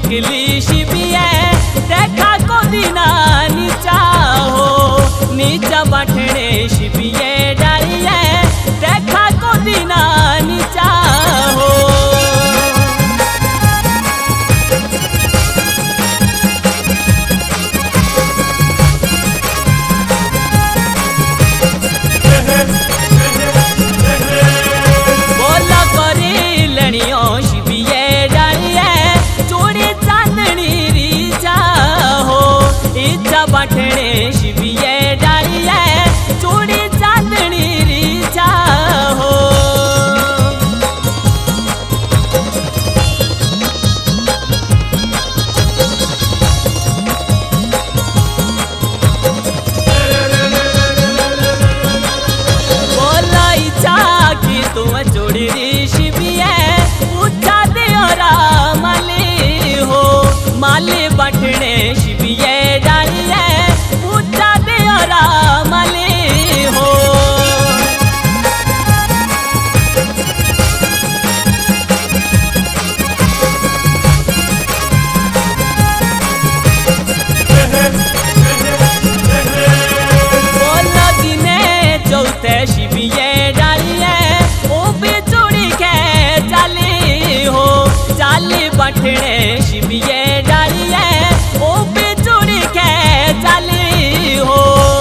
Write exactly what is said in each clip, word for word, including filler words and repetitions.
निकली शिबिए देखा को दिना नीचा हो नीचा बटने शिबिए डालिए देखा को दिना नीचा हो। बोला करी लड़ियों शिबिए डालिए चूड़ी चांदनी रीचा हो इच्छा बटने शिबिए डालिए चूड़ी चांदनी रीचा हो। बोला इच्छा की तुम चूड़ी शिबिए पूछा दियोरा माली हो माली बटने शिबिए डालिए पूछा दियोरा माली हो। बोला दिने चौथे शिबिए डालिए ओ भी चूड़ी के चाली हो चाली बटने शिबिए डालिए ओ भी चूड़ी के चाली हो।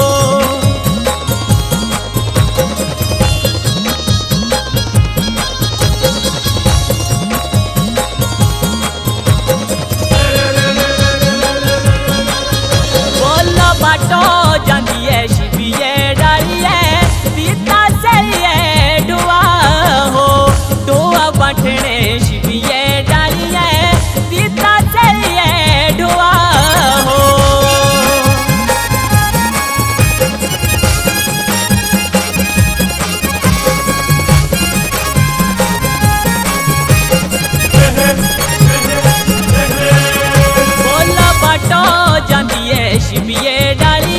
बोलो बाटो जांदिए शिबिए डालिए सीता से ये डुआ हो डुआ बटने शिबिए डालिए सीता से ये डुआ हो। बोलो बाटो जांदिए शिबिए डालिए